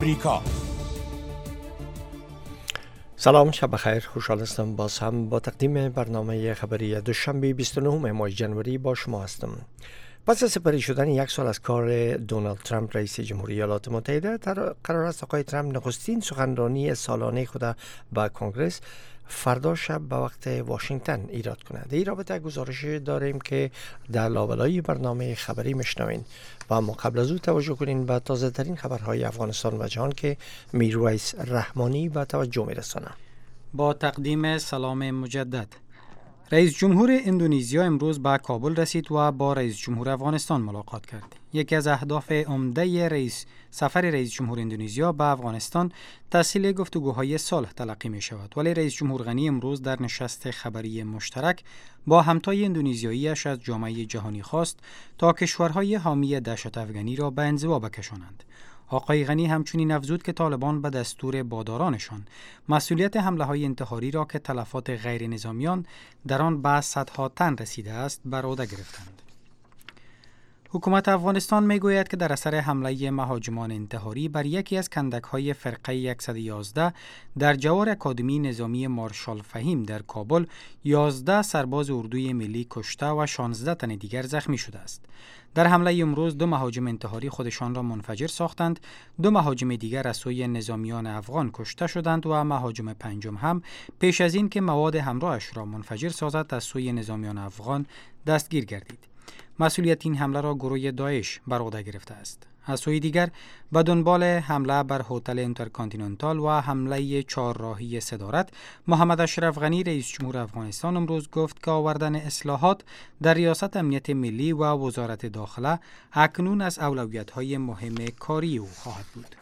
امریکا. سلام، شب بخیر. خوشحال هستم باز هم با تقدیم برنامه خبری دوشنبه 29 ماه جنوری با شما هستم. پس از سپری شدن یک سال از کار دونالد ترامپ رئیس جمهوری ایالات متحده، قرار است آقای ترامپ نخستین سخنرانی سالانه خود به کنگره فردا شب به وقت واشنگتن ایراد کند. در این رابطه گزارش داریم که در لابلای برنامه خبری میشنوین و اما قبل از او توجه کنین به تازه ترین خبرهای افغانستان و جهان که میرویس رحمانی به توجه میرسانه. با تقدیم سلام مجدد. رئیس جمهور اندونزیا امروز به کابل رسید و با رئیس جمهور افغانستان ملاقات کرد. یکی از اهداف عمده سفر رئیس جمهور اندونزیا به افغانستان تسهیل گفتگوهای صلح تلقی می شود، ولی رئیس جمهور غنی امروز در نشست خبری مشترک با همتای اندونزیایی‌اش از جامعه جهانی خواست تا کشورهای حامی دهشت افغانی را به انزوا بکشانند. آقای غنی همچنین افزود که طالبان به دستور بادارانشان مسئولیت حمله‌های انتحاری را که تلفات غیر نظامیان در آن به صدها تن رسیده است بر عهده گرفتند. حکومت افغانستان میگوید که در اثر حمله مهاجمان انتحاری بر یکی از کندک‌های فرقه 111 در جوار اکادمی نظامی مارشال فهیم در کابل 11 سرباز اردوی ملی کشته و 16 تن دیگر زخمی شده است. در حمله امروز 2 مهاجم انتحاری خودشان را منفجر ساختند، 2 مهاجم دیگر از سوی نظامیان افغان کشته شدند و مهاجم پنجم هم پیش از این که مواد همراهش را منفجر سازد از سوی نظامیان افغان دستگیر گردید. مسئولیت این حمله را گروه داعش بر عهده گرفته است. از سوی دیگر به دنبال حمله بر هتل اینترکانتیننتال و حمله 4 راهی صدارت، محمد اشرف غنی رئیس جمهور افغانستان امروز گفت که آوردن اصلاحات در ریاست امنیت ملی و وزارت داخله اکنون از اولویت‌های مهم کاری او خواهد بود.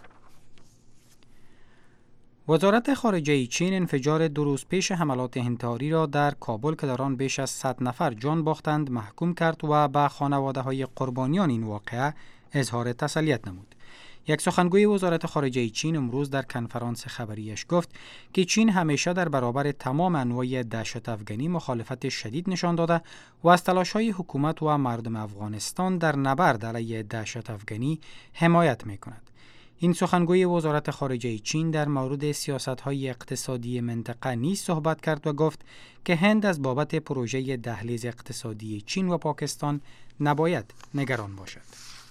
وزارت خارجه چین انفجار 2 روز پیش حملات انتحاری را در کابل که در آن بیش از 100 نفر جان باختند محکوم کرد و به خانواده‌های قربانیان این واقعه اظهار تسلیت نمود. یک سخنگوی وزارت خارجه چین امروز در کنفرانس خبریش گفت که چین همیشه در برابر تمام انواع دهشت افغانی مخالفت شدید نشان داده و از تلاش‌های حکومت و مردم افغانستان در نبرد علیه دهشت افغانی حمایت می‌کند. این سخنگوی وزارت خارجه چین در مورد سیاست‌های اقتصادی منطقه نیز صحبت کرد و گفت که هند از بابت پروژه دهلیز اقتصادی چین و پاکستان نباید نگران باشد.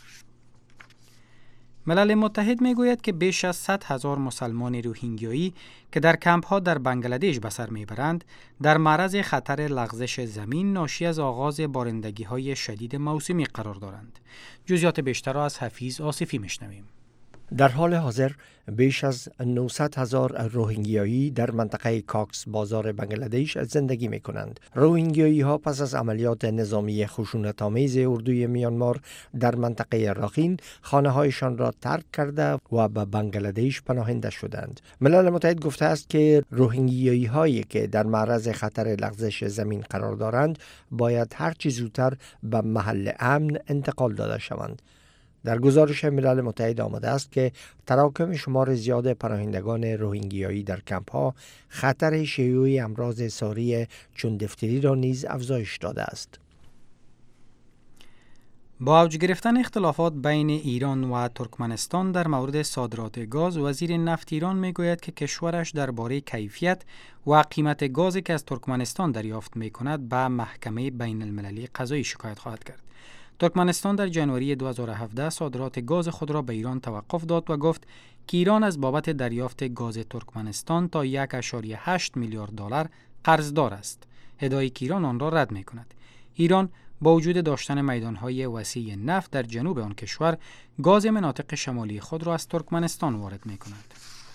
ملل متحد میگوید که بیش از 100,000 مسلمان روهینگیایی که در کمپ‌ها در بنگلادش به سر میبرند در معرض خطر لغزش زمین ناشی از آغاز بارندگی‌های شدید موسمی قرار دارند. جزئیات بیشتر را از حفیظ آصفی میشنویم. در حال حاضر بیش از 900,000 روهینگیایی در منطقه کاکس بازار بنگلادش زندگی می کنند. روهینگیایی ها پس از عملیات نظامی خشونت‌آمیز اردوی میانمار در منطقه راخین خانه هایشان را ترک کرده و به بنگلادش پناهنده شدند. ملل متحد گفته است که روهینگیایی هایی که در معرض خطر لغزش زمین قرار دارند باید هر چه زودتر به محل امن انتقال داده شوند. در گزارش ملل متحد آمده است که تراکم شمار زیاد پناهندگان روهینگیایی در کمپ ها خطر شیوع امراض ساری چون دفتری را نیز افزایش داده است. با اوج گرفتن اختلافات بین ایران و ترکمنستان در مورد صادرات گاز، وزیر نفت ایران میگوید که کشورش درباره کیفیت و قیمت گازی که از ترکمنستان دریافت میکند به محکمه بین المللی قضایی شکایت خواهد کرد. ترکمنستان در ژانویه 2017 صادرات گاز خود را به ایران توقف داد و گفت که ایران از بابت دریافت گاز ترکمنستان تا 1.8 میلیارد دلار قرضدار است. ادعای که ایران آن را رد می کند. ایران با وجود داشتن میدانهای وسیع نفت در جنوب آن کشور، گاز مناطق شمالی خود را از ترکمنستان وارد می کند.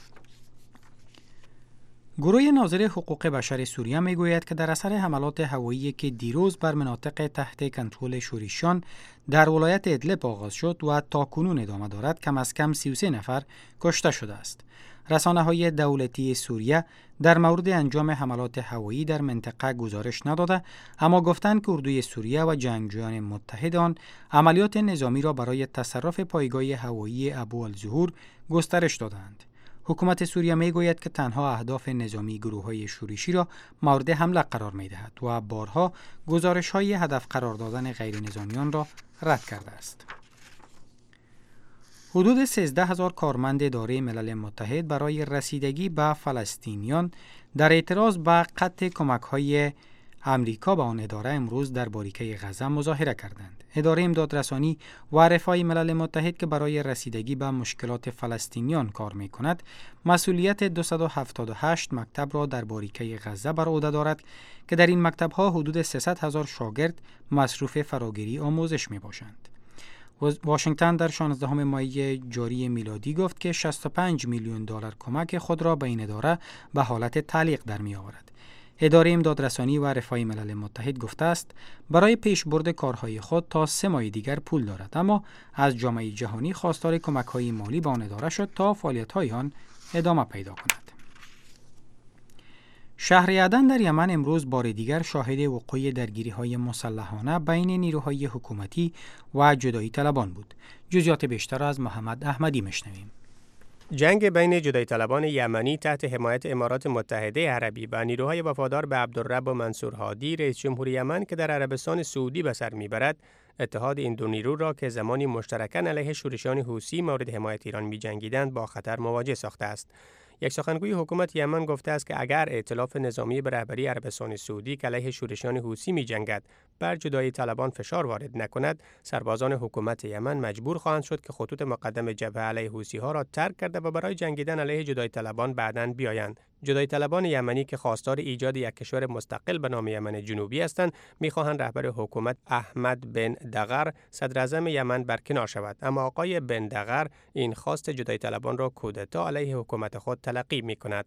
گروه ناظر حقوق بشر سوریه میگوید که در اثر حملات هوایی که دیروز بر مناطق تحت کنترل شوریشان در ولایت ادلب آغاز شد و تاکنون ادامه دارد، کم از کم 33 نفر کشته شده است. رسانه‌های دولتی سوریه در مورد انجام حملات هوایی در منطقه گزارش نداده، اما گفتند که اردوی سوریه و جنگجویان متحد آن عملیات نظامی را برای تصرف پایگاه هوایی ابوالظهور گسترش دادند. حکومت سوریه میگوید که تنها اهداف نظامی گروه‌های شورشی را مورد حمله قرار می‌دهد و بارها گزارش‌های هدف قرار دادن غیر نظامیان را رد کرده است. حدود 13,000 کارمند اداره ملل متحد برای رسیدگی به فلسطینیان در اعتراض به قطع کمک‌های امریکا به آن اداره امروز در باریکه غزه مظاهره کردند. اداره امدادرسانی و رفاه ملل متحد که برای رسیدگی به مشکلات فلسطینیان کار می‌کند، مسئولیت 278 مکتب را در باریکه غزه بر عهده دارد که در این مکتب‌ها حدود 300,000 شاگرد مصروف فراگیری آموزش می‌باشند. واشنگتن در 16 مای جاری میلادی گفت که 65 میلیون دلار کمک خود را به این اداره به حالت تعلیق در می‌آورد. اداره امدادرسانی و رفاه ملل متحد گفته است برای پیشبرد کارهای خود تا 3 ماه دیگر پول دارد، اما از جامعه جهانی خواستار کمک‌های مالی به آن اداره شد تا فعالیت‌های آن ادامه پیدا کند. شهر عدن در یمن امروز بار دیگر شاهد وقوع درگیری‌های مسلحانه بین نیروهای حکومتی و جدایی طلبان بود. جزئیات بیشتر از محمد احمدی میشنویم. جنگ بین جدایی طلبان یمنی تحت حمایت امارات متحده عربی و نیروهای وفادار به عبدالرب و منصور هادی رئیس جمهور یمن که در عربستان سعودی به سر میبرد، اتحاد این دو نیرو را که زمانی مشترکاً علیه شورشیان حوثی مورد حمایت ایران می‌جنگیدند با خطر مواجه ساخته است. یک سخنگوی حکومت یمن گفته است که اگر ائتلاف نظامی به رهبری عربستان سعودی که علیه شورشیان حوثی می‌جنگد بر جدایی طلبان فشار وارد نکند، سربازان حکومت یمن مجبور خواهند شد که خطوط مقدم جبهه علیه حوثی‌ها را ترک کرده و برای جنگیدن علیه جدایی طلبان بعداً بیایند. جدایی طلبان یمنی که خواستار ایجاد یک کشور مستقل به نام یمن جنوبی هستند، می‌خواهند رهبر حکومت احمد بن دغر صدر اعظم یمن برکنار شود، اما آقای بن دغر این خواست جدایی طلبان را کودتا علیه حکومت خود تلقی می‌کند.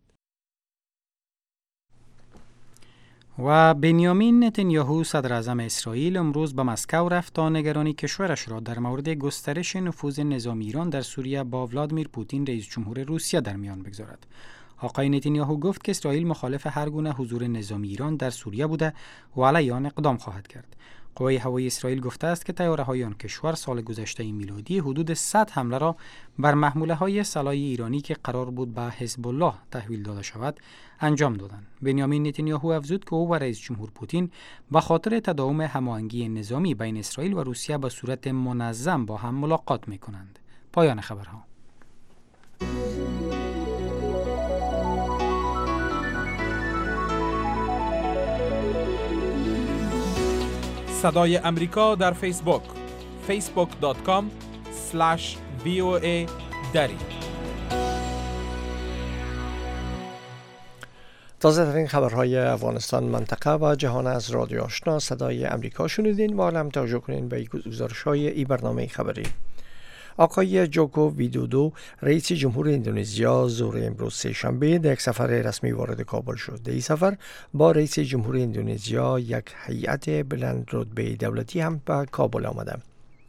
و بنیامین نتانیاهو صدر اعظم اسرائیل امروز به مسکو رفت تا نگرانی کشورش را در مورد گسترش نفوذ نظامی ایران در سوریه با ولادیمیر پوتین رئیس جمهور روسیه در میان بگذارد. آقای نتانیاهو گفت که اسرائیل مخالف هر گونه حضور نظامی ایران در سوریه بوده و علیه آن اقدام خواهد کرد. قوای هوایی اسرائیل گفته است که طیاره‌های آن کشور سال گذشته میلادی حدود 100 حمله را بر محموله‌های سلاح ایرانی که قرار بود به حزب الله تحویل داده شود انجام دادند. بنیامین نتانیاهو افزود که او و رئیس جمهور پوتین به خاطر تداوم هماهنگی نظامی بین اسرائیل و روسیه به صورت منظم با هم ملاقات می‌کنند. پایان خبرها. صدای امریکا در فیسبوک facebook.com/VOA دری. تازه در این خبرهای افغانستان، منطقه و جهان از رادیو آشنا صدای امریکا شنیدین و حالا هم توجه کنین به گزارش‌های این برنامه خبری. آقای جوکو ویدودو رئیس جمهور اندونزیا ظهر امروز سه‌شنبه در یک سفر رسمی وارد کابل شد. در این سفر با رئیس جمهور اندونزیا یک هیئت بلند رتبه دولتی هم به کابل آمده.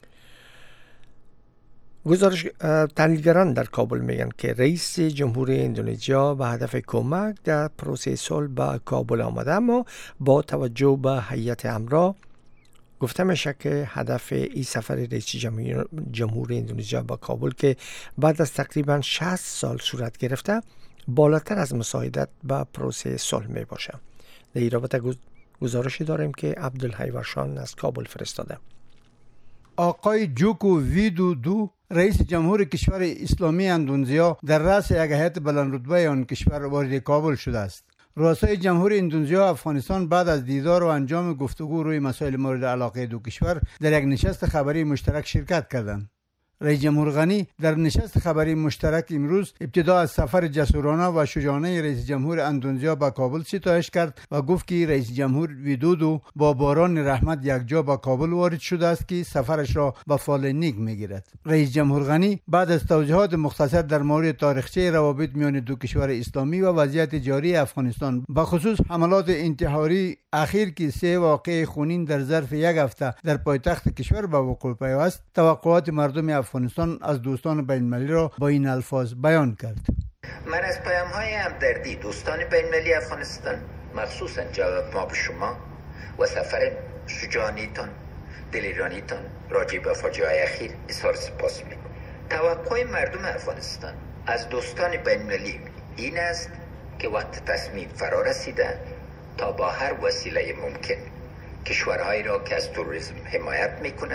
تحلیلگران در کابل میگن که رئیس جمهور اندونزیا به هدف کمک در پروسه صلح به کابل آمده، اما با توجه به هیئت همراه گفته میشه که هدف این سفر رئیس جمهور اندونزیا به کابل که بعد از تقریبا 60 سال صورت گرفته بالاتر از مساعدت به پروسه صلح می باشه. در این رابطه گزارشی داریم که عبدالحی ورشان از کابل فرستاده. آقای جوکو ویدودو رئیس جمهور کشور اسلامی اندونزیا در رأس یک هیئت بلند رتبه آن کشور وارد کابل شده است. رؤسای جمهور اندونزیا و افغانستان بعد از دیدار و انجام گفتگو روی مسائل مورد علاقه دو کشور در یک نشست خبری مشترک شرکت کردند. رئیس جمهور غنی در نشست خبری مشترک امروز ابتدا از سفر جسورانه و شجاعانه رئیس جمهور اندونزیا به کابل ستایش کرد و گفت که رئیس جمهور ویدودو با باران رحمت یکجا به کابل وارد شده است که سفرش را به فال نیک میگیرد. رئیس جمهور غنی بعد از توضیحات مختصر در مورد تاریخچه روابط میان دو کشور اسلامی و وضعیت جاری افغانستان به خصوص حملات انتحاری اخیر که 3 واقعه خونین در ظرف یک هفته در پایتخت کشور به وقوع پیوست، توقعات مردم افغانستان از دوستان بین المللی را با این الفاظ بیان کرد. من از پیام‌های همدردی دوستان بین المللی افغانستان، مخصوصا جواب ما به شما و سفر شجاعانیتان، دلیرانیتان راجع به فاجعه اخیر اظهار سپاس می‌کنم. توقع مردم افغانستان از دوستان بین المللی این است که وقت تصمیم فرا رسیده تا با هر وسیله ممکن کشورهایی را که از تروریسم حمایت میکنند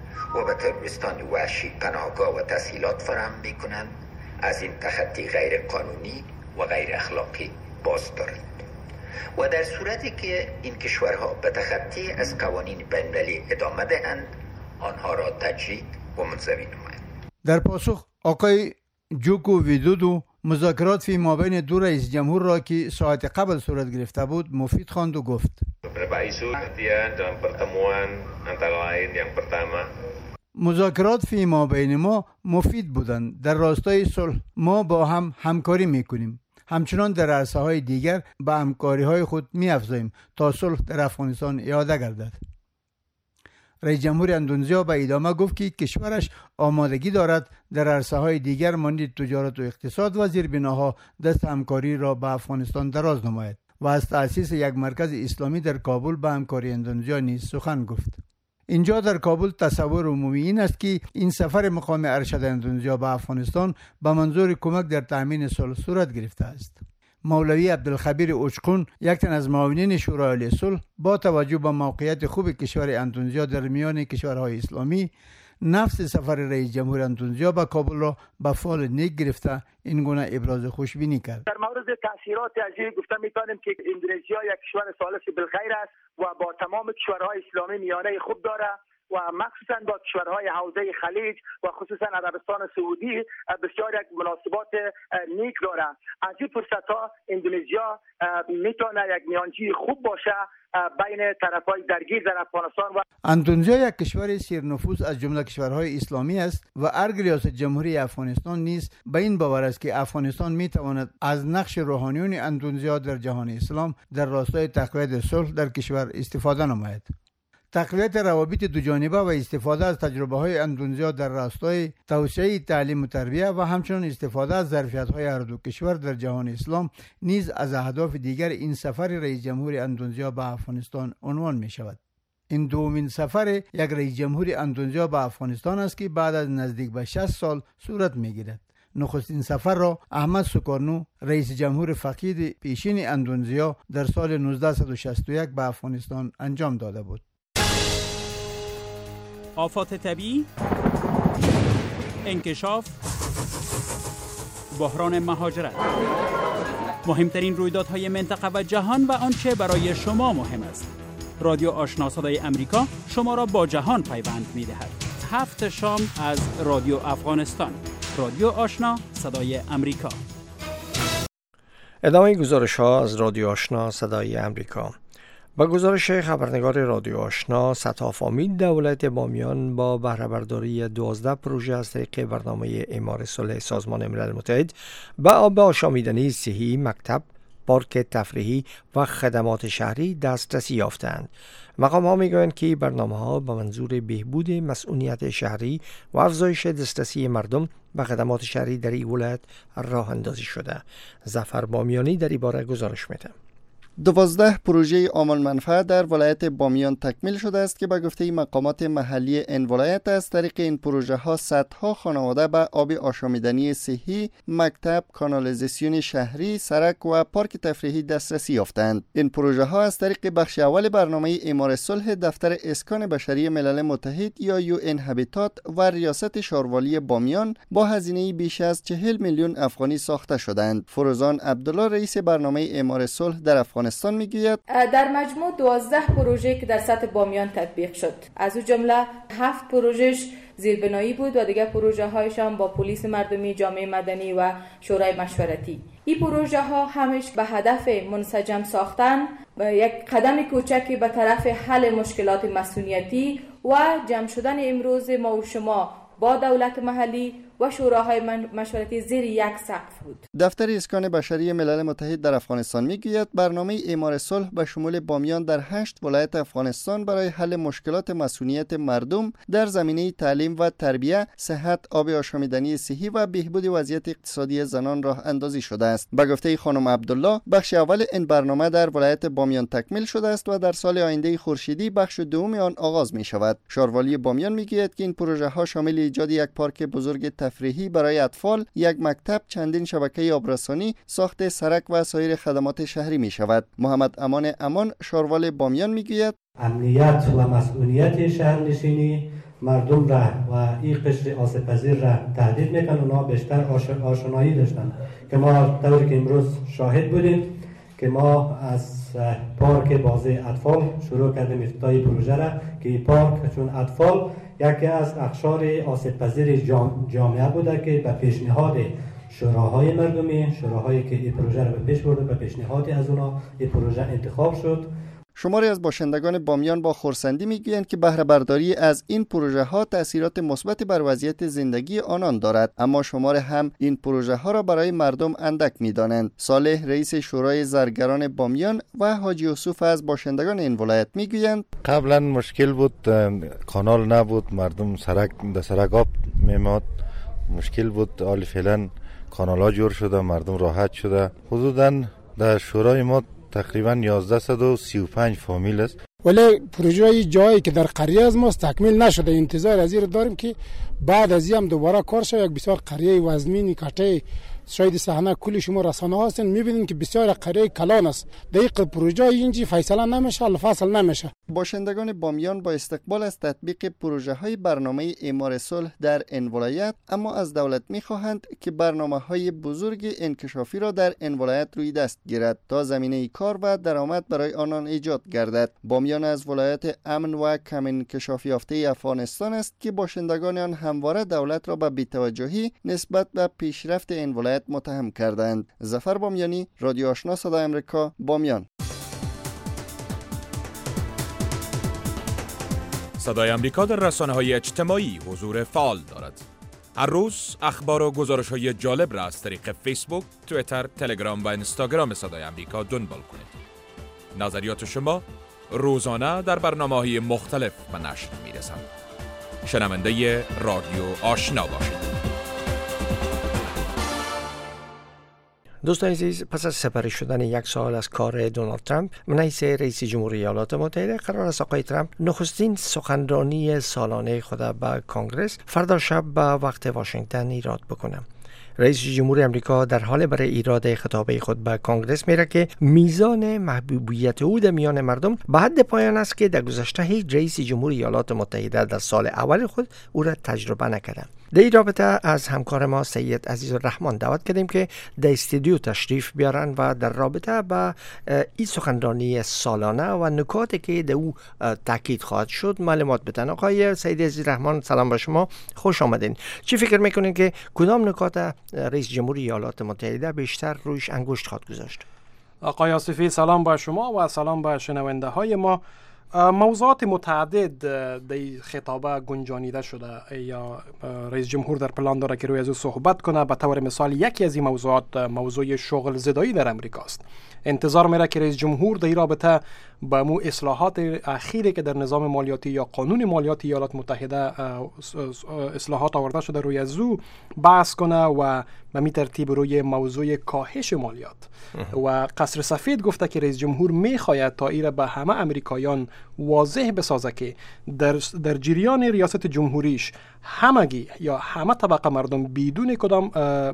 و به تروریستان وحشی پناهگاه و تسهیلات فراهم می‌کنند، از این تخطی غیر قانونی و غیر اخلاقی باز دارند. و در صورتی که این کشورها به تخطی از قوانین بین‌المللی ادامه دهند، آنها را تجدید و منزوی نمایند. در پاسخ آقای جوکو ویدودو مذاکرات فی مابین دو رئیس جمهور را که ساعت قبل صورت گرفته بود مفید خواند و گفت مذاکرات فی مابین ما مفید بودند. در راستای صلح ما با هم همکاری میکنیم. همچنان در عرصه‌های دیگر به همکاری‌های خود می‌افزاییم تا صلح در افغانستان اعاده گردد. رئیس جمهور اندونزیا به ادامه گفت که کشورش آمادگی دارد در عرصه‌های دیگر مانند تجارت و اقتصاد و زیربناها دست همکاری را به افغانستان دراز نماید و از تأسیس یک مرکز اسلامی در کابل به همکاری اندونزیا نیز سخن گفت. اینجا در کابل تصور عمومی این است که این سفر مقام ارشد اندونزیا به افغانستان به منظور کمک در تأمین صلح صورت گرفته است. مولوی عبدالخبیر اوچقون، یک تن از معاونین شورای عالی صلح، با توجه به موقعیت خوب کشور اندونزیا در میان کشورهای اسلامی، نفس سفر رئیس جمهور اندونزیا به کابل را به فال نیک گرفته این گونه ابراز خوشبینی کرد. در مورد تاثیرات از این گفته میتونیم که اندونزیا یک کشور ثالث بالخیر است و با تمام کشورهای اسلامی میانه خوب داره و مخصوصا با کشورهای حوزه خلیج و خصوصا عربستان سعودی بسیار یک مناسبات نیک داره. از این فرصت ها اندونزیا میتونه یک میانجی خوب باشه بین طرفای درگیر در افغانستان. و اندونزیا یک کشور سیرنفوذ از جمله کشورهای اسلامی است و ارگ ریاست جمهوری افغانستان نیز به این باور است که افغانستان میتواند از نقش روحانیون اندونزیا در جهان اسلام در راستای تقویت صلح در کشور استفاده نماید. تقویت روابط دوجانبه و استفاده از تجربه‌های اندونزیا در راستای توسعه تعلیم و تربیت و همچنین استفاده از ظرفیت‌های هر دو کشور در جهان اسلام نیز از اهداف دیگر این سفر رئیس جمهور اندونزیا به افغانستان عنوان می‌شود. این دومین سفر یک رئیس جمهور اندونزیا به افغانستان است که بعد از نزدیک به 60 سال صورت می‌گیرد. نخستین سفر را احمد سوکارنو، رئیس جمهور فقید پیشین اندونزیا، در سال 1961 به افغانستان انجام داده بود. آفات طبیعی، انکشاف، بحران مهاجرت، مهمترین رویدادهای منطقه و جهان و آنچه برای شما مهم است. رادیو آشنا صدای امریکا شما را با جهان پیوند می‌دهد. 7 شام از رادیو افغانستان. رادیو آشنا صدای امریکا. ادامه گزارش‌ها از رادیو آشنا صدای امریکا. با گزارش خبرنگار رادیو آشنا، ستافامید در ولایت بامیان با بهره برداری 12 پروژه از طریق برنامه اعمار صلح سازمان ملل متحد به آب آشامیدنی صحی، مکتب، پارک تفریحی و خدمات شهری دسترسی یافتند. مقام‌ها می‌گویند که برنامه‌ها به منظور بهبود مسئولیت شهری و افزایش دسترسی مردم به خدمات شهری در این ولایت راه اندازی شده. ظفر بامیانی در این باره گزارش می‌دهد. 12 پروژه عام المنفعه در ولایت بامیان تکمیل شده است که به گفته مقامات محلی این ولایت از طریق این پروژه ها صدها خانواده به آب آشامیدنی صحی، مکتب، کانالیزاسیون شهری، سرک و پارک تفریحی دسترسی یافتند. این پروژه ها از طریق بخش اول برنامه اعمار صلح دفتر اسکان بشری ملل متحد یا UN هابیتات و ریاست شاروالی بامیان با هزینه بیش از 40 میلیون افغانی ساخته شدند. فروزان عبدالله رئیس برنامه اعمار صلح در افغانستان میگوید در مجموع 12 پروژه که در سطح بامیان تطبیق شد، از او جمله 7 پروژهش زیربنایی بود و دیگر پروژه هایشان با پلیس مردمی، جامعه مدنی و شورای مشورتی. این پروژه ها همش به هدف منسجم ساختن یک قدم کوچکی به طرف حل مشکلات مسئولیتی و جمع شدن امروز ما و شما با دولت محلی و شوراهای مشورتی زیر یک سقف بود. دفتر اسکان بشری ملل متحد در افغانستان میگوید برنامه اعمار صلح به شمول بامیان در 8 ولایت افغانستان برای حل مشکلات مسئولیت مردم در زمینه تعلیم و تربیت، صحت، آب آشامیدنی صحی و بهبود وضعیت اقتصادی زنان راه اندازی شده است. به گفته خانم عبدالله، بخش اول این برنامه در ولایت بامیان تکمیل شده است و در سال آینده خورشیدی بخش دوم آن آغاز می شود. شاروالی بامیان میگوید که این پروژه ها شامل ایجاد یک پارک بزرگ تفریحی برای اطفال، یک مکتب، چندین شبکه آبرسانی، ساخت سرک و سایر خدمات شهری می شود. محمد امان شاروال بامیان می گوید امنیت و مسئولیت شهرنشینی مردم را و این قشر آسیب پذیر را تهدید میکنن. اونا بیشتر آشنایی داشتن که ما طوری که امروز شاهد بودیم که ما از پارک بازی اطفال شروع کردیم افتتاح پروژه را که پارک چون اطفال یکی از اقشار آسیب پذیر جامعه بوده که به پیشنهاد شوراهای مردمی، شوراهایی که این پروژه را به پیش برده، به پیشنهاد از اونا این پروژه انتخاب شد. شماری از باشندگان بامیان با خرسندی میگویند که بهره برداری از این پروژه ها تاثیرات مثبت بر وضعیت زندگی آنان دارد، اما شمار هم این پروژه ها را برای مردم اندک میدانند. صالح رئیس شورای زرگران بامیان و حاجی یوسف از باشندگان این ولایت میگویند قبلا مشکل بود، کانال نبود، مردم سرک آب میماد، مشکل بود. حالا فعلا کانال ها جور شده، مردم راحت شده. حدودا در شورای ما تقریبا 1135 فامیل است. ولی پروژه جایی که در قریه از ماست تکمیل نشده. انتظار از این داریم که بعد از این هم دوباره کار شد. یک بسیار قریه وزمینی کاته شاید صحنه کلی شما رسانه هستین میبینین که بسیار قریه کلان است. دقیق پروژه اینجی فیصله نمیشه، الفصل نمیشه. باشندگان بامیان با استقبال از تطبیق پروژه های برنامه اعمار صلح در این ولایت، اما از دولت میخواهند که برنامه های بزرگ انکشافی را در این ولایت روی دست گیرد تا زمینه کار و درآمد برای آنان ایجاد گردد. بامیان از ولایت امن و کم انکشاف یافته افغانستان است که باشندگان آن همواره دولت را به بی‌توجهی نسبت به پیشرفت این ولایت متهم کردند. ظفر بامیانی، رادیو آشنا صدای آمریکا، بامیان. صدای آمریکا در رسانه‌های اجتماعی حضور فعال دارد. هر روز اخبار و گزارش‌های جالب را از طریق فیسبوک، توییتر، تلگرام و اینستاگرام صدای آمریکا دنبال کنید. نظریات شما روزانه در برنامه‌های مختلف به نشر می‌رسند. شنونده رادیو آشنا باشید. دوستان عزیز، پس از سپری شدن 1 سال از کار دونالد ترامپ منیس رئیس جمهوری ایالات متحده، قرار است آقای ترامپ نخستین سخنرانی سالانه خود به کنگره فردا شب به وقت واشنگتن ایراد بکنه. رئیس جمهور امریکا در حال برای ایراد خطاب خود به کنگره میره که میزان محبوبیت او در میان مردم به حد پایان است که در گذشته هیچ رئیس جمهور ایالات متحده در سال اول خود او را تجربه نکرده. در این رابطه از همکار ما سید عزیزالرحمن دعوت کردیم که در استودیو تشریف بیارن و در رابطه با این سخنرانی سالانه و نکاتی که در او تاکید خواهد شد معلومات بدن. آقای سید عزیزالرحمن، سلام با شما، خوش آمدین. چی فکر میکنین که کدام نکات رئیس جمهوری ایالات متحده بیشتر رویش انگشت خواهد گذاشت؟ آقای آصفی، سلام با شما و سلام با شنونده های ما. موضوعات متعدد در خطابه گنجانیده شده یا رئیس جمهور در پلان داره که روی از او صحبت کنه. به طور مثال یکی از این موضوعات موضوع شغل زدایی در امریکا است. انتظار میره که رئیس جمهور در این رابطه با مو اصلاحات اخیری که در نظام مالیاتی یا قانون مالیاتی ایالات متحده اصلاحات آورده شده روی از او بحث کنه و به می ترتیب روی موضوع کاهش مالیات. و قصر سفید گفته که رئیس جمهور میخواید تا ایره به همه امریکایان واضح بسازه که در جریان ریاست جمهوریش همگی یا همه طبقه مردم بدون کدام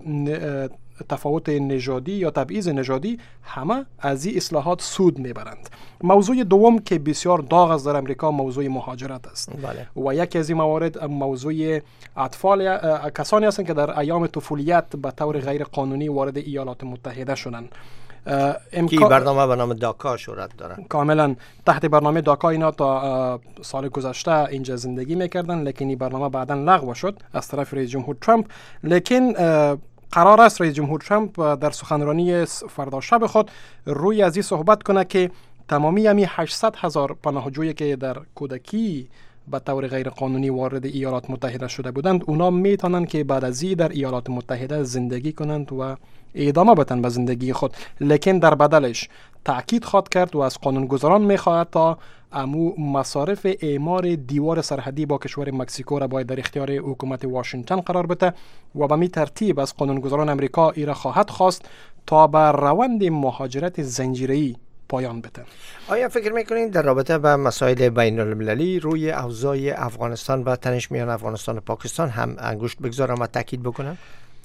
تفاوت نژادی یا تبعیض نژادی همه از این اصلاحات سود میبرند. موضوع دوم که بسیار داغ است در امریکا موضوع مهاجرت است. بله. و یکی از این موارد موضوع اطفال کسانی هستند که در ایام طفولیت به طور غیر قانونی وارد ایالات متحده شدند. که برنامه به نام داکا صورت داره. کاملا تحت برنامه داکا اینا تا سال گذشته اینجا زندگی میکردن، لیکن این برنامه بعدا لغو شد از طرف رئیس جمهور ترامپ. لیکن قرار است رئیس جمهور ترامپ در سخنرانی فردا شب خود روی از این صحبت کنه که تمامی همی 800,000 پناهجویی که در کودکی به طور غیر قانونی وارد ایالات متحده شده بودند، اونا میتونن که بعد از این در ایالات متحده زندگی کنند و ادامه بدن به زندگی خود. لیکن در بدلش تأکید خواهد کرد و از قانونگذاران میخواهد تا امو مصارف اعمار دیوار سرحدی با کشور مکزیکو را باید در اختیار حکومت واشنگتن قرار بده و به می ترتیب از قانونگذاران امریکا ایرا خواهد خواست تا به روند مهاجرت زنجیره‌ای پایان بده. آیا فکر میکنین در رابطه با مسائل بین المللی روی اوضاع افغانستان و تنش میان افغانستان و پاکستان هم انگشت بگذارن و تاکید بکنن؟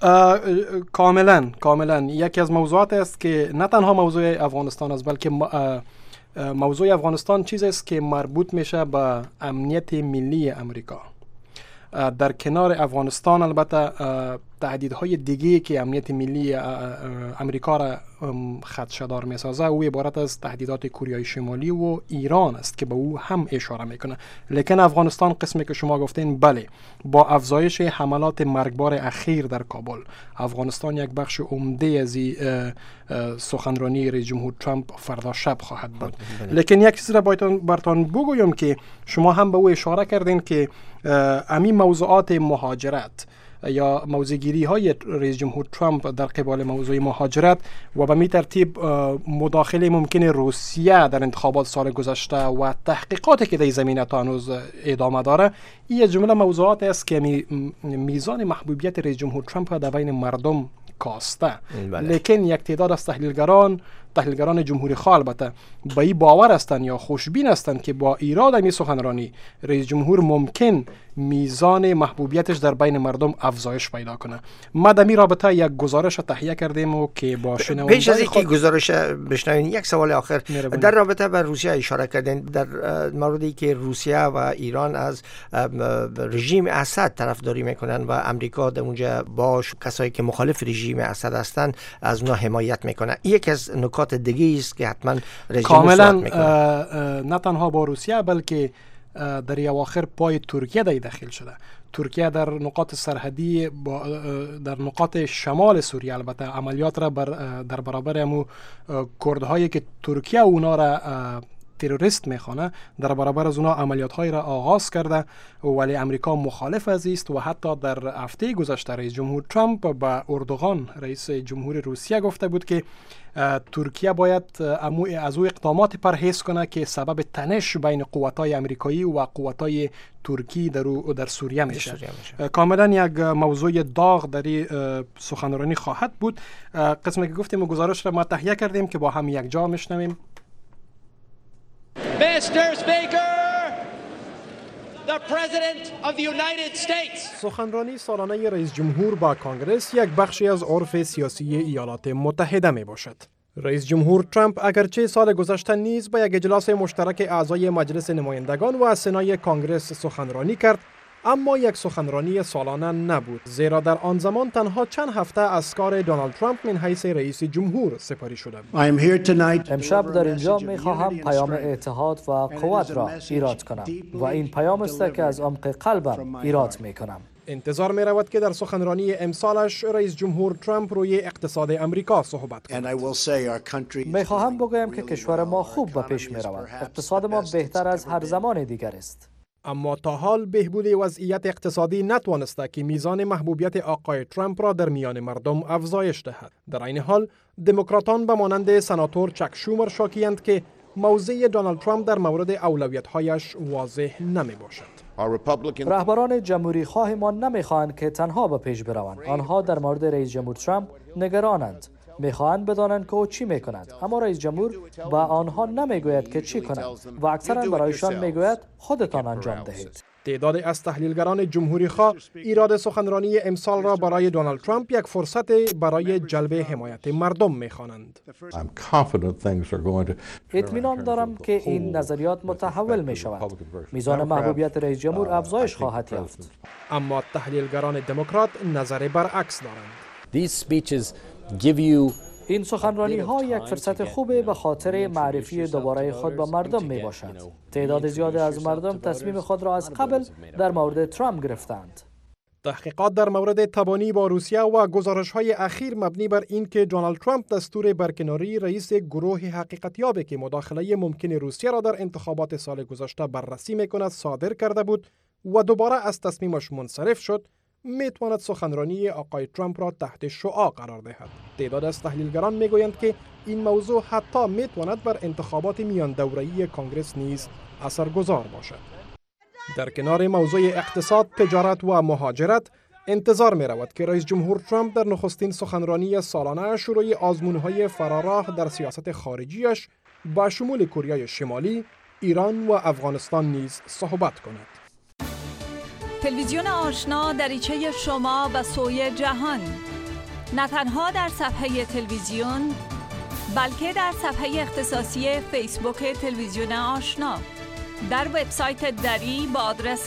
کاملا یکی از موضوعات است که نه تنها موضوع افغانستان است بلکه موضوع افغانستان چیزی است که مربوط میشه به امنیت ملی امریکا در کنار افغانستان البته تهدیدهای دیگه که امنیت ملی امریکا را خدشه‌دار می‌سازه او عبارت از تهدیدات کره شمالی و ایران است که به او هم اشاره میکنه. لیکن افغانستان قسمی که شما گفتین بله، با افزایش حملات مرگبار اخیر در کابل افغانستان یک بخش عمده از سخنرانی رئیس جمهور ترامپ فردا شب خواهد بود. لیکن یک چیز را براتون بگویم که شما هم به او اشاره کردین که همین موضوعات مهاجرت یا موضع‌گیری های رئیس جمهور ترامپ در قبال موضوع مهاجرت و به می ترتیب مداخله ممکن روسیه در انتخابات سال گذشته و تحقیقاتی که در زمینه تا هنوز ادامه داره، این جمله موضوعات است که میزان محبوبیت رئیس جمهور ترامپ در بین مردم کاسته. لیکن یک تعداد از تحلیلگران جمهوری خواه البته با این باور هستند یا خوشبین هستند که با ایراد این سخنرانی رئیس جمهور ممکن میزان محبوبیتش در بین مردم افزایش پیدا کنه. ما در این رابطه یک گزارش تهیه کردیم و که با شنوندگان پیش از اینکه گزارش بشنوین یک سوال آخر در رابطه با روسیه اشاره کردین، در موردی که روسیه و ایران از رژیم اسد طرفداری میکنن و امریکا در اونجا با کسایی که مخالف رژیم اسد هستند از اونها حمایت میکنه، یکی از نکات دیگه است که حتما رژیم کاملا نه تنها با روسیه بلکه در اواخر پای ترکیه داخل شده. ترکیه در نقاط سرحدی در نقاط شمال سوریه البته عملیات را در برابر امو کردهایی که ترکیه اونا را تروریست میخوانه در برابر از اونا عملیات های را آغاز کرده، ولی امریکا مخالف از است و حتی در هفته گذشته رئیس جمهور ترامپ به اردوغان رئیس جمهور روسیه گفته بود که ترکیه باید از او اقدامات پرهیز کنه که سبب تنش بین قوت‌های امریکایی و قوت‌های ترکی در سوریه میشه. کاملا یک موضوع داغ در سخنرانی خواهد بود. قسمی که گفتیم و گزارش را ما تهیه کردیم که با هم یک جا میشنویم. Mr. Speaker, the President of the United States. سخنرانی سالانه رئیس جمهور با کانگرس یک بخشی از عرف سیاسی ایالات متحده می باشد. رئیس جمهور ترامپ اگرچه سال گذشته نیز با یک اجلاس مشترک اعضای مجلس نمایندگان و سنای کانگرس سخنرانی کرد، اما یک سخنرانی سالانه نبود، زیرا در آن زمان تنها چند هفته از کار دونالد ترامپ من حیث رئیس جمهور سپاری شده. امشب در اینجا می خواهم پیام اتحاد و قوت را ایراد کنم و این پیام است که از عمق قلبم ایراد می کنم. انتظار می رود که در سخنرانی امسالش رئیس جمهور ترامپ روی اقتصاد امریکا صحبت کند. می خواهم بگویم که کشور ما خوب به پیش می رود. اقتصاد ما بهتر از هر زمان دیگر است. اما تا حال بهبود وضعیت اقتصادی نتوانسته که میزان محبوبیت آقای ترامپ را در میان مردم افزایش دهد. در این حال دموکراتان به مانند سناتور چک شومر شاکی‌اند که موضع دونالد ترامپ در مورد اولویت‌هایش واضح نمی باشد. رهبران جمهوری خواه ما نمی‌خواهند که تنها به پیش بروند. آنها در مورد رئیس جمهور ترامپ نگرانند. می‌خواهند بدانند که او چی می‌کند، اما رئیس جمهور با آنها نمی‌گوید که چی کنند و اکثرا برایشان می‌گوید خودتان انجام دهید. تعدادی از تحلیلگران جمهوری خواه ایراد سخنرانی امسال را برای دونالد ترامپ یک فرصت برای جلب حمایت مردم می‌خوانند. اطمینان دارم که این نظریات متحول می‌شود. میزان محبوبیت رئیس جمهور افزایش خواهد یافت. اما تحلیلگران دموکرات نظر برعکس دارند. این سخنرانی ها یک فرصت خوبه به خاطر معرفی دوباره خود به مردم می باشد. تعداد زیادی از مردم تصمیم خود را از قبل در مورد ترامپ گرفتند. تحقیقات در مورد تبانی با روسیه و گزارش‌های اخیر مبنی بر این که دونالد ترامپ دستور برکناری رئیس گروه حقیقتیابی که مداخله ممکن روسیه را در انتخابات سال گذشته بررسی می‌کند صادر کرده بود و دوباره از تصمیمش منصرف شد، میتواند سخنرانی آقای ترامپ را تحت شعاع قرار دهد. تعداد از تحلیلگران میگویند که این موضوع حتی میتواند بر انتخابات میان دوره‌ای کانگرس نیز اثرگذار باشد. در کنار موضوع اقتصاد، تجارت و مهاجرت، انتظار می رود که رئیس جمهور ترامپ در نخستین سخنرانی سالانه شروع آزمون‌های فراراه در سیاست خارجیش با شمول کره شمالی، ایران و افغانستان نیز صحبت کند. تلویزیون آشنا دریچه شما به سوی جهان، نه تنها در صفحه تلویزیون بلکه در صفحه اختصاصی فیسبوک تلویزیون آشنا. در وبسایت دری با آدرس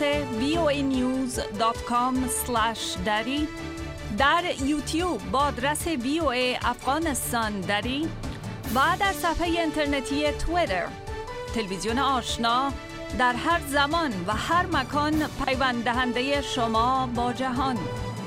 voanews.com/dari، در یوتیوب با آدرس VOA افغانستان دری و در صفحه اینترنتی توییتر. تلویزیون آشنا در هر زمان و هر مکان پیوند دهنده شما با جهان.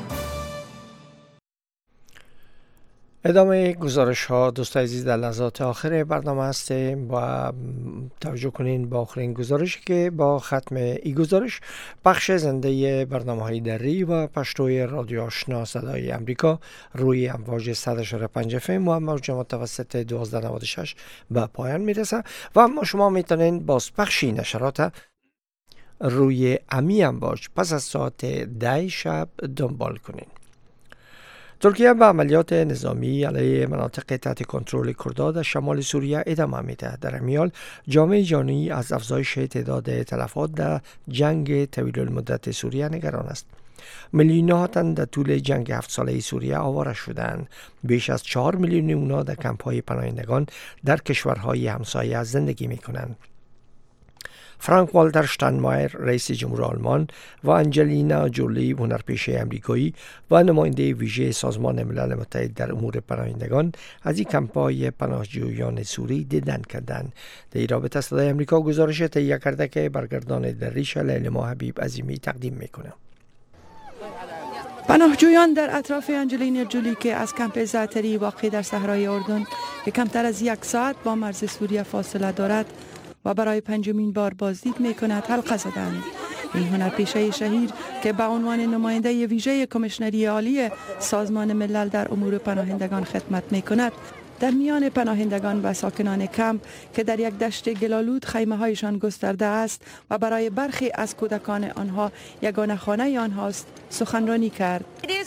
ادامه گزارش ها دوستان عزیز در لحظات آخر برنامه هستیم و توجه کنین با آخرین گزارشی که با ختم این گزارش بخش زنده برنامه های دری و پشتوی رادیو آشنا صدای امریکا روی امواج 100.5 FM و موج متوسط 1296 به پایان میرسه و اما شما میتونین باز بخشی نشرات روی امی امواج پس از ساعت 10 شب دنبال کنین. ترکیه به عملیات نظامی علیه مناطق تحت کنترل کردها در شمال سوریه ادامه میده. در این حال جامعه جهانی از افزایش تعداد تلفات در جنگ طویل المدت سوریه نگران است. میلیون‌ها تن در طول جنگ 7 ساله سوریه آواره شدند. بیش از 4 میلیون اونا در کمپ‌های پناهندگان در کشورهای همسایه زندگی میکنند. فرانک والتر شتاینمایر رئیس جمهور آلمان و انجلینا جولی هنرپیشه امریکایی و نماینده ویژه سازمان ملل متحد در امور پناهندگان از این کمپ‌های پناهجویان سوری دیدن کردند. در این رابطه صدای امریکا گزارش تهیه کرده که برگردان دریش لیلا حبیب عظیمی تقدیم میکنه. پناهجویان در اطراف انجلینا جولی که از کمپ زعتری واقع در صحرای اردن که کمتر از 1 ساعت با مرز سوریه فاصله دارد و برای 5مین بار بازدید می کند حلقه زدند. این هنرپیشه شهیر که به عنوان نماینده ویژه کمیشنری عالی سازمان ملل در امور پناهندگان خدمت می کند، در میان پناهندگان و ساکنان کمپ که در یک دشت گلالود خیمه هایشان گسترده است و برای برخی از کودکان آنها یگانه خانه آنهاست سخنرانی کرد.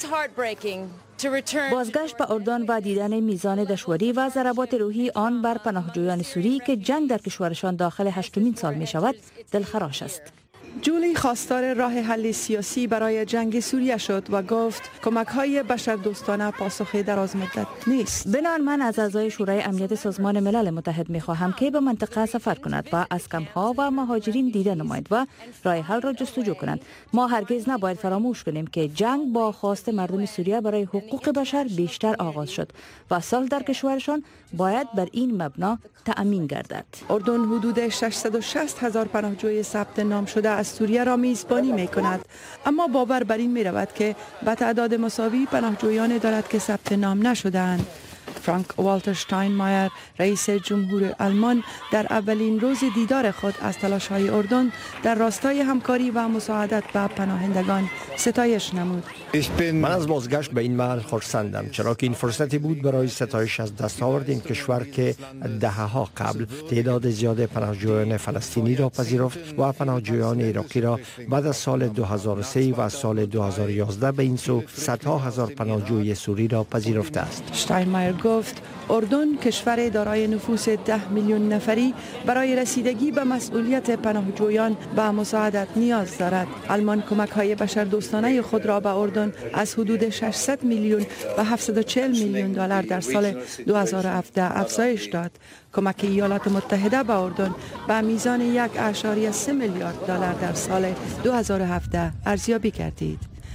بازگشت به اردن و دیدن میزان دشواری و ضربات روحی آن بر پناهجویان سوری که جنگ در کشورشان داخل 8مین سال می شود دلخراش است. جولی خواستار راه حل سیاسی برای جنگ سوریه شد و گفت کمک‌های بشردوستانه پاسخ دراز مدت نیست. بنابراین من از اعضای شورای امنیت سازمان ملل متحد می‌خواهم که به منطقه سفر کند و از کمپ‌ها و مهاجرین دیده نماید و راه حل را جستجو کنند. ما هرگز نباید فراموش کنیم که جنگ با خواست مردم سوریه برای حقوق بشر بیشتر آغاز شد و صلح در کشورشان باید بر این مبنا تأمین گردد. اردن حدود 660,000 پناهجوی ثبت نام شده از سوریه را میزبانی می کند، اما باور بر این می رود که به تعداد مساوی پناهجویان دارد که ثبت نام نشده‌اند. فرانک والتر شتاینمایر رئیس جمهور آلمان در اولین روز دیدار خود از تلاش‌های اردن در راستای همکاری و مساعدت به پناهندگان ستایش نمود. من از بازگشت به این محل خرسندم، چرا که این فرصتی بود برای ستایش از دستاورد این کشور که دهه‌ها قبل تعداد زیاد پناهجویان فلسطینی را پذیرفت و پناهجویان عراقی را بعد از سال 2003 و سال 2011 به این سو صدها هزار پناهجوی سوری را پذیرفته است. شتاینمایر گفت اردن کشور دارای نفوس 10 میلیون نفری برای رسیدگی به مسئولیت پناهجویان و مساعدت نیاز دارد. آلمان کمک‌های بشردوستانه خود را به اردن از حدود 600 میلیون و 740 میلیون دلار در سال 2017 افزایش داد. کمک ایالات متحده به اردن به میزان 1.3 میلیارد دلار در سال 2017 ارزیابی گردید.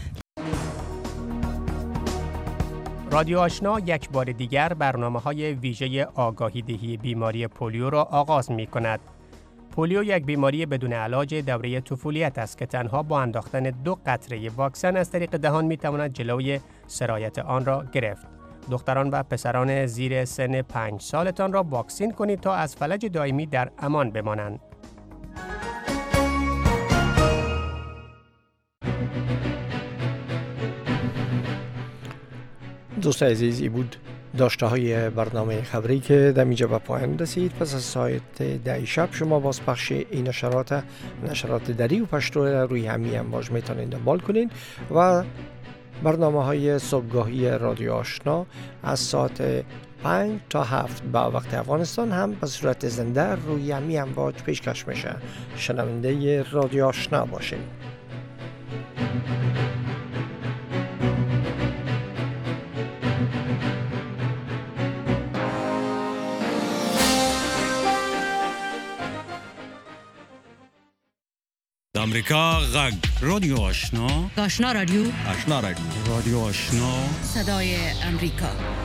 رادیو آشنا یک بار دیگر برنامه‌های ویژه آگاهی دهی بیماری پولیو را آغاز می‌کند. پولیو یک بیماری بدون علاج دوره طفولیت است که تنها با انداختن 2 قطره واکسن از طریق دهان می‌تواند جلوی سرایت آن را گرفت. دختران و پسران زیر سن 5 سالتان را واکسین کنید تا از فلج دائمی در امان بمانند. دوستان عزیز، این بود داشته های برنامه خبری که در اینجا به پایان رسید. پس از ساعت 10 شب شما باز پخش این نشرات دری و پشتو روی همین امواج میتونید دنبال کنین و برنامه های صبحگاهی رادیو آشنا از ساعت 5 تا 7 با وقت افغانستان هم به صورت زنده روی همین امواج پیشکش میشه. شنونده رادیو آشنا باشین. امریکا غږ رادیو آشنا آشنا رادیو رادیو آشنا صدای امریکا